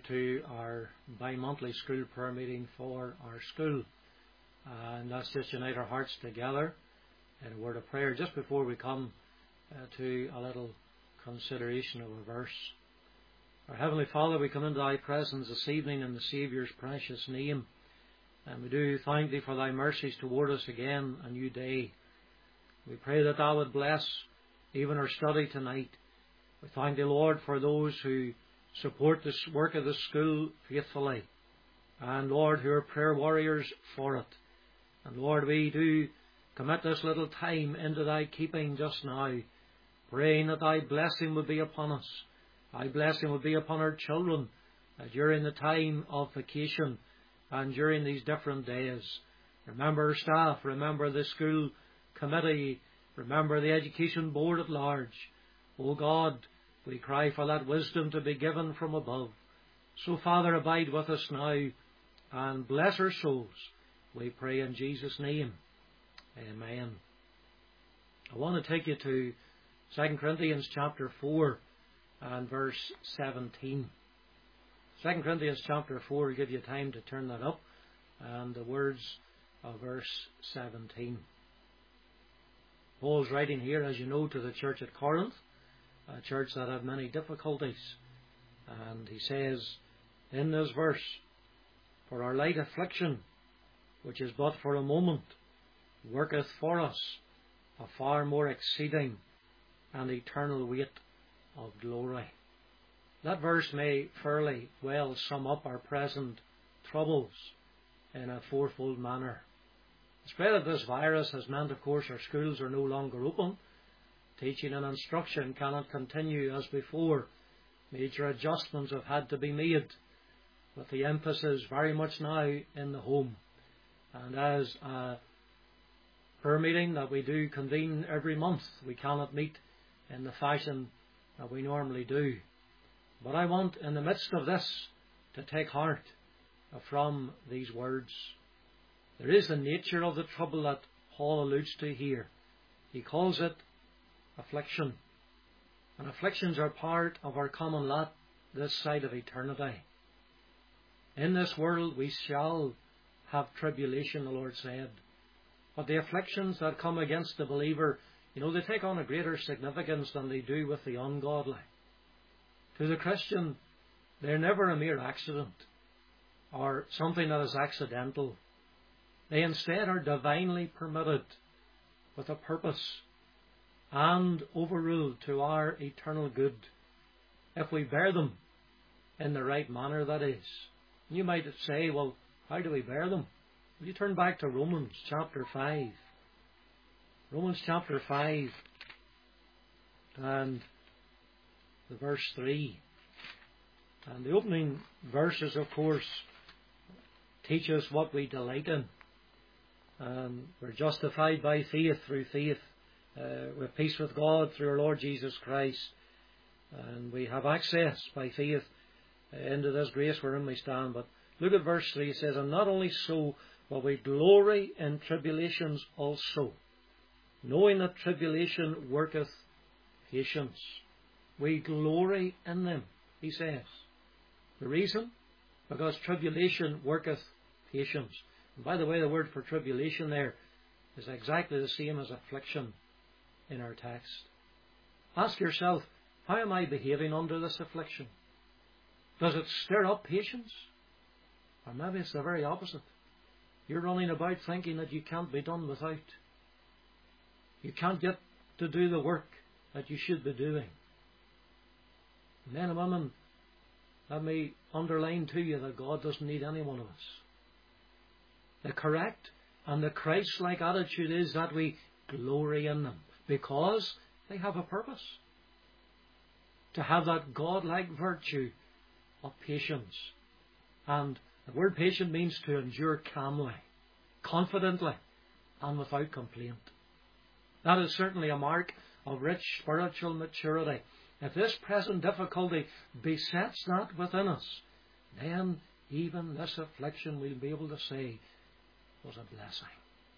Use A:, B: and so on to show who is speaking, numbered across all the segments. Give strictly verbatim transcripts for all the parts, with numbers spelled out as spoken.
A: to our bi-monthly school prayer meeting for our school. Uh, and let's just unite our hearts together in a word of prayer just before we come uh, to a little consideration of a verse. Our Heavenly Father, we come into Thy presence this evening in the Saviour's precious name, and we do thank Thee for Thy mercies toward us again a new day. We pray that Thou would bless even our study tonight. We thank Thee, Lord, for those who support this work of the school faithfully, and Lord, who are prayer warriors for it. And Lord, we do commit this little time into Thy keeping just now, praying that Thy blessing would be upon us. Thy blessing would be upon our children uh, during the time of vacation and during these different days. Remember our staff, remember the school committee, remember the education board at large. O God, we cry for that wisdom to be given from above. So, Father, abide with us now and bless our souls. We pray in Jesus' name. Amen. I want to take you to Second Corinthians chapter four and verse seventeen. Second Corinthians chapter four will give you time to turn that up, and the words of verse seventeen. Paul's writing here, as you know, to the church at Corinth, a church that had many difficulties. And he says in this verse, "For our light affliction, which is but for a moment, worketh for us a far more exceeding and eternal weight of glory." That verse may fairly well sum up our present troubles in a fourfold manner. The spread of this virus has meant, of course, our schools are no longer open. Teaching and instruction cannot continue as before. Major adjustments have had to be made, with the emphasis very much now in the home. And as a prayer meeting that we do convene every month, we cannot meet in the fashion that we normally do. But I want, in the midst of this, to take heart from these words. There is the nature of the trouble that Paul alludes to here. He calls it affliction. And afflictions are part of our common lot this side of eternity. In this world we shall have tribulation, the Lord said. But the afflictions that come against the believer, you know, they take on a greater significance than they do with the ungodly. To the Christian, they're never a mere accident or something that is accidental. They instead are divinely permitted with a purpose and overruled to our eternal good, if we bear them in the right manner, that is. You might say, well, how do we bear them? Will you turn back to Romans chapter five? Romans chapter five and the verse three. And the opening verses, of course, teach us what we delight in. Um, we're justified by faith, through faith. Uh, we have peace with God through our Lord Jesus Christ. And we have access by faith uh, into this grace wherein we stand. But look at verse three. It says, "And not only so, but we glory in tribulations also, knowing that tribulation worketh patience." We glory in them, he says. The reason? Because tribulation worketh patience. And by the way, the word for tribulation there is exactly the same as affliction in our text. Ask yourself, how am I behaving under this affliction? Does it stir up patience? Or maybe it's the very opposite. You're running about thinking that you can't be done without. You can't get to do the work that you should be doing. Men and women, let me underline to you that God doesn't need any one of us. The correct and the Christ-like attitude is that we glory in them because they have a purpose. To have that God-like virtue of patience. And the word patient means to endure calmly, confidently, and without complaint. That is certainly a mark of rich spiritual maturity. If this present difficulty besets that within us, then even this affliction we'll be able to say was a blessing.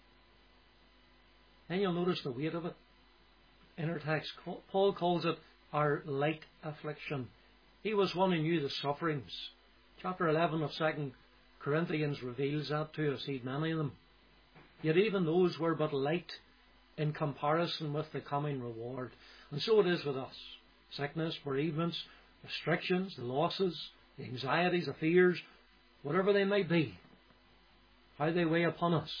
A: Then you'll notice the weight of it. In our text, Paul calls it our light affliction. He was one who knew the sufferings Chapter eleven of Second Corinthians reveals that to us, he'd many of them. Yet even those were but light in comparison with the coming reward. And so it is with us. Sickness, bereavements, restrictions, the losses, the anxieties, the fears, whatever they may be, how they weigh upon us.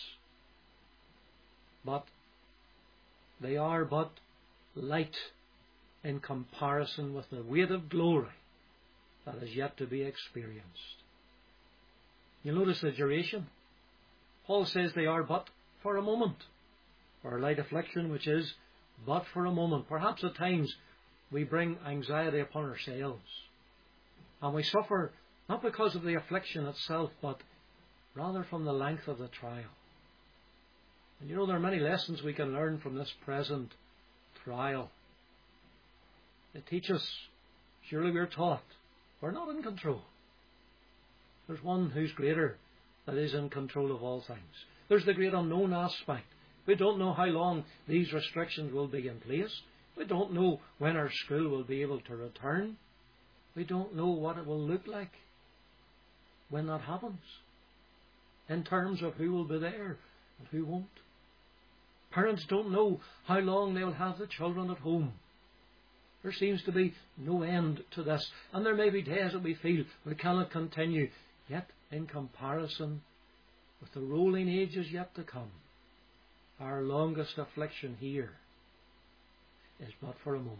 A: But they are but light in comparison with the weight of glory that is yet to be experienced. You'll notice the duration. Paul says they are but for a moment, for a light affliction which is but for a moment. Perhaps at times we bring anxiety upon ourselves, and we suffer not because of the affliction itself, but rather from the length of the trial. And you know, there are many lessons we can learn from this present trial. It teaches, surely we're taught, we're not in control. There's one who's greater, that is in control of all things. There's the great unknown aspect. We don't know how long these restrictions will be in place. We don't know when our school will be able to return. We don't know what it will look like when that happens, in terms of who will be there and who won't. Parents don't know how long they'll have the children at home. There seems to be no end to this, and there may be days that we feel we cannot continue, yet in comparison with the rolling ages yet to come, our longest affliction here is but for a moment.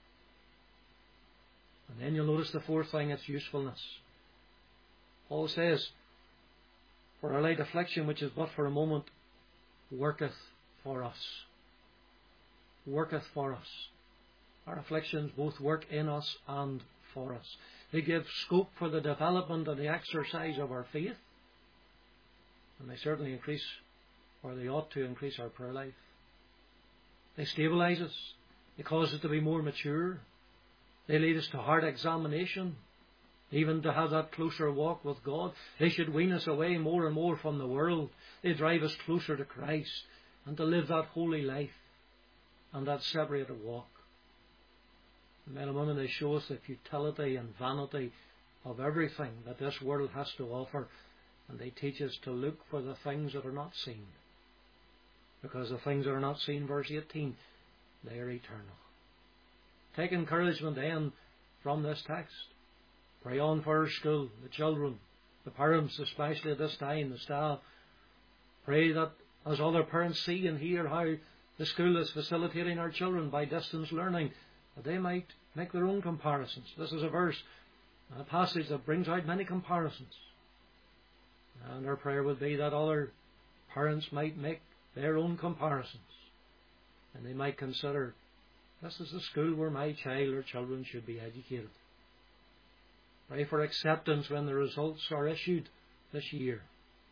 A: And then you'll notice the fourth thing, its usefulness. Paul says, for our light affliction, which is but for a moment, worketh for us. Worketh for us. Our afflictions both work in us and for us. They give scope for the development and the exercise of our faith. And they certainly increase, or they ought to increase, our prayer life. They stabilize us. They cause us to be more mature. They lead us to hard examination, even to have that closer walk with God. They should wean us away more and more from the world. They drive us closer to Christ and to live that holy life and that separated walk. Men and women, they show us the futility and vanity of everything that this world has to offer, and they teach us to look for the things that are not seen, because the things that are not seen, verse eighteen, they are eternal. Take encouragement then from this text. Pray on for our school, the children, the parents, especially at this time, the staff. Pray that as other parents see and hear how the school is facilitating our children by distance learning, that they might make their own comparisons. This is a verse, a passage that brings out many comparisons. And our prayer would be that other parents might make their own comparisons, and they might consider, this is the school where my child or children should be educated. Pray for acceptance when the results are issued this year.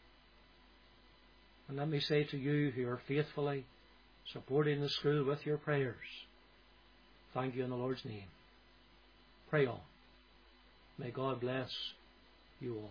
A: And let me say to you who are faithfully supporting the school with your prayers, thank you in the Lord's name. Pray on. May God bless you all.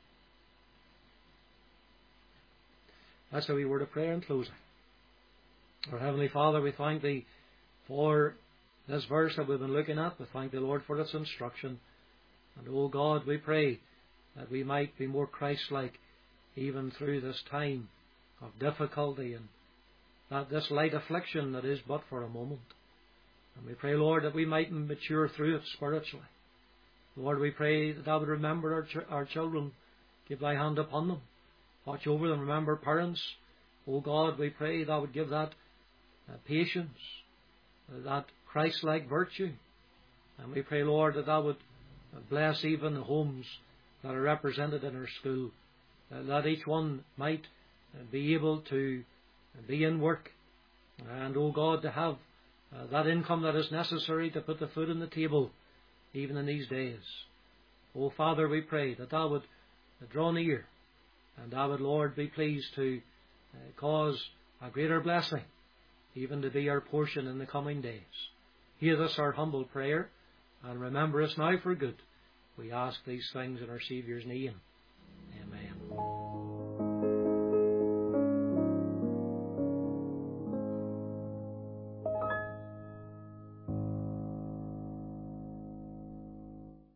A: That's a wee word of prayer in closing. Our Heavenly Father, we thank Thee for this verse that we've been looking at. We thank Thee, Lord, for its instruction. And, O God, we pray that we might be more Christ-like even through this time of difficulty, and that this light affliction that is but for a moment. And we pray, Lord, that we might mature through it spiritually. Lord, we pray that Thou would remember our, ch- our children. Give Thy hand upon them. Watch over them. Remember parents. O God, we pray Thou would give that uh, patience, uh, that Christ-like virtue. And we pray, Lord, that Thou would uh, bless even the homes that are represented in our school, uh, that each one might uh, be able to uh, be in work, and, O God, to have uh, that income that is necessary to put the food on the table, even in these days. O Father, we pray that Thou would uh, draw near, and Thou would, Lord, be pleased to uh, cause a greater blessing even to be our portion in the coming days. Hear this our humble prayer, and remember us now for good. We ask these things in our Saviour's name.